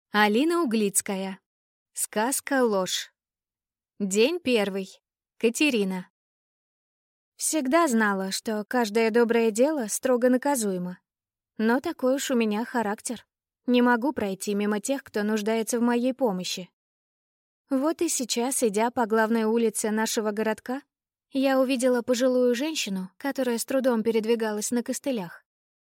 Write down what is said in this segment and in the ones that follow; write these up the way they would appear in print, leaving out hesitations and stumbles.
Алина Углицкая. Сказка «Ложь». День первый. Катерина. Всегда знала, что каждое доброе дело строго наказуемо. Но такой уж у меня характер. Не могу пройти мимо тех, кто нуждается в моей помощи. Вот и сейчас, идя по главной улице нашего городка, я увидела пожилую женщину, которая с трудом передвигалась на костылях.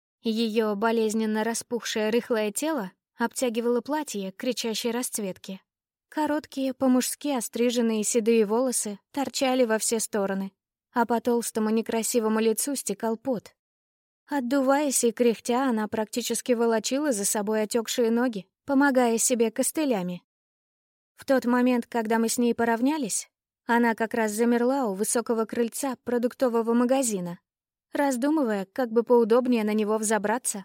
Ее болезненно распухшее рыхлое тело обтягивало платье кричащей расцветки. Короткие, по-мужски остриженные седые волосы торчали во все стороны, а по толстому некрасивому лицу стекал пот. Отдуваясь и кряхтя, она практически волочила за собой отекшие ноги, помогая себе костылями. В тот момент, когда мы с ней поравнялись, она как раз замерла у высокого крыльца продуктового магазина, раздумывая, как бы поудобнее на него взобраться.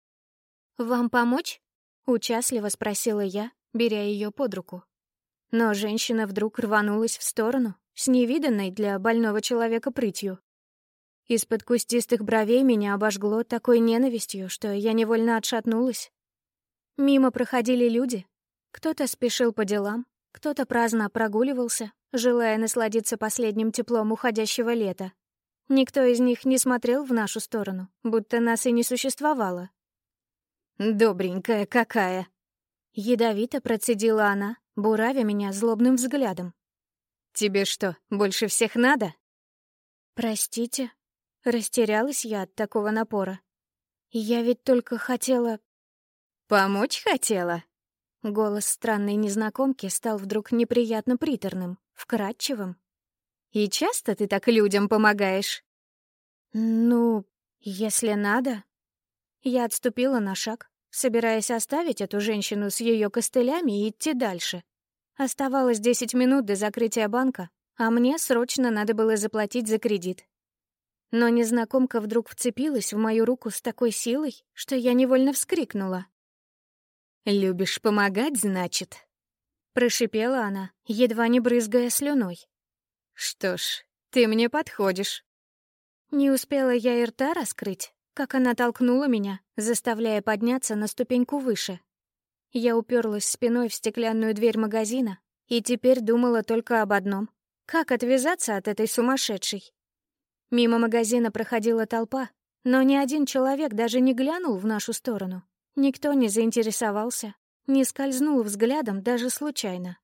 «Вам помочь?» — участливо спросила я, беря ее под руку. Но женщина вдруг рванулась в сторону, с невиданной для больного человека прытью. Из-под кустистых бровей меня обожгло такой ненавистью, что я невольно отшатнулась. Мимо проходили люди. Кто-то спешил по делам, кто-то праздно прогуливался, желая насладиться последним теплом уходящего лета. Никто из них не смотрел в нашу сторону, будто нас и не существовало. «Добренькая какая!» Ядовито процедила она, буравя меня злобным взглядом. «Тебе что, больше всех надо?» «Простите», — растерялась я от такого напора. «Я ведь только хотела...» «Помочь хотела?» Голос странной незнакомки стал вдруг неприятно приторным, вкрадчивым. «И часто ты так людям помогаешь?» «Ну, если надо...» Я отступила на шаг, собираясь оставить эту женщину с ее костылями и идти дальше. Оставалось 10 минут до закрытия банка, а мне срочно надо было заплатить за кредит. Но незнакомка вдруг вцепилась в мою руку с такой силой, что я невольно вскрикнула. «Любишь помогать, значит?» Прошипела она, едва не брызгая слюной. «Что ж, ты мне подходишь». Не успела я и рта раскрыть, как она толкнула меня, заставляя подняться на ступеньку выше. Я уперлась спиной в стеклянную дверь магазина и теперь думала только об одном — как отвязаться от этой сумасшедшей. Мимо магазина проходила толпа, но ни один человек даже не глянул в нашу сторону. Никто не заинтересовался, не скользнул взглядом даже случайно.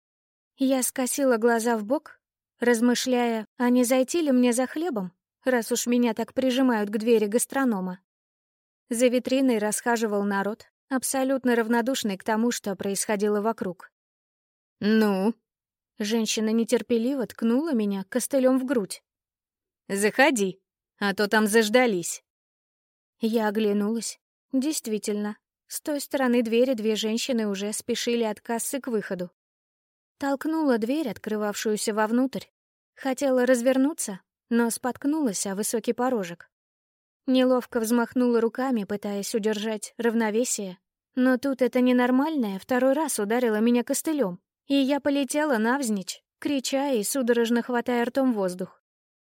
Я скосила глаза вбок, размышляя, а не зайти ли мне за хлебом, раз уж меня так прижимают к двери гастронома. За витриной расхаживал народ, абсолютно равнодушный к тому, что происходило вокруг. «Ну?» Женщина нетерпеливо ткнула меня костылем в грудь. «Заходи, а то там заждались». Я оглянулась. Действительно, с той стороны двери две женщины уже спешили от кассы к выходу. Толкнула дверь, открывавшуюся вовнутрь. Хотела развернуться, но споткнулась о высокий порожек. Неловко взмахнула руками, пытаясь удержать равновесие. Но тут это ненормальное второй раз ударило меня костылем, и я полетела навзничь, крича и судорожно хватая ртом воздух.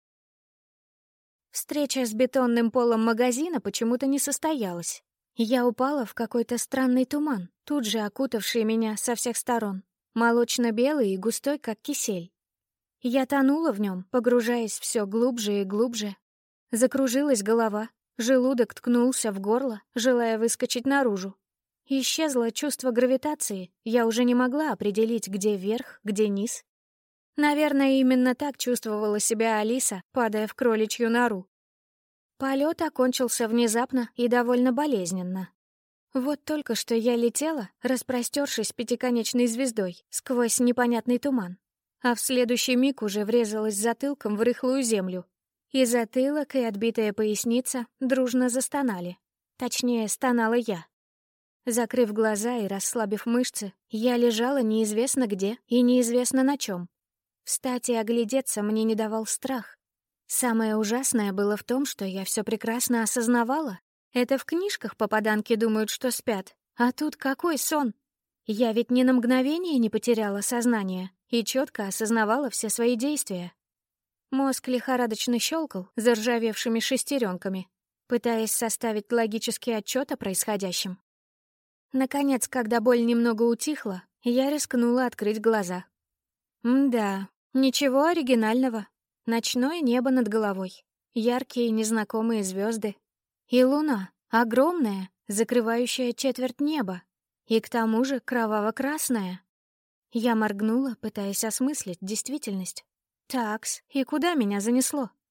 Встреча с бетонным полом магазина почему-то не состоялась. Я упала в какой-то странный туман, тут же окутавший меня со всех сторон, молочно-белый и густой, как кисель. Я тонула в нем, погружаясь все глубже и глубже. Закружилась голова, желудок ткнулся в горло, желая выскочить наружу. Исчезло чувство гравитации, я уже не могла определить, где верх, где низ. Наверное, именно так чувствовала себя Алиса, падая в кроличью нору. Полет окончился внезапно и довольно болезненно. Вот только что я летела, распростершись пятиконечной звездой, сквозь непонятный туман, а в следующий миг уже врезалась затылком в рыхлую землю. И затылок, и отбитая поясница дружно застонали. Точнее, стонала я. Закрыв глаза и расслабив мышцы, я лежала неизвестно где и неизвестно на чем. Встать и оглядеться мне не давал страх. Самое ужасное было в том, что я все прекрасно осознавала. Это в книжках попаданки думают, что спят. А тут какой сон? Я ведь ни на мгновение не потеряла сознание и четко осознавала все свои действия. Мозг лихорадочно щелкал заржавевшими шестеренками, пытаясь составить логический отчет о происходящем. Наконец, когда боль немного утихла, я рискнула открыть глаза. Да, ничего оригинального. Ночное небо над головой, яркие незнакомые звезды. И луна, огромная, закрывающая четверть неба. И к тому же кроваво-красная. Я моргнула, пытаясь осмыслить действительность. Такс, и куда меня занесло?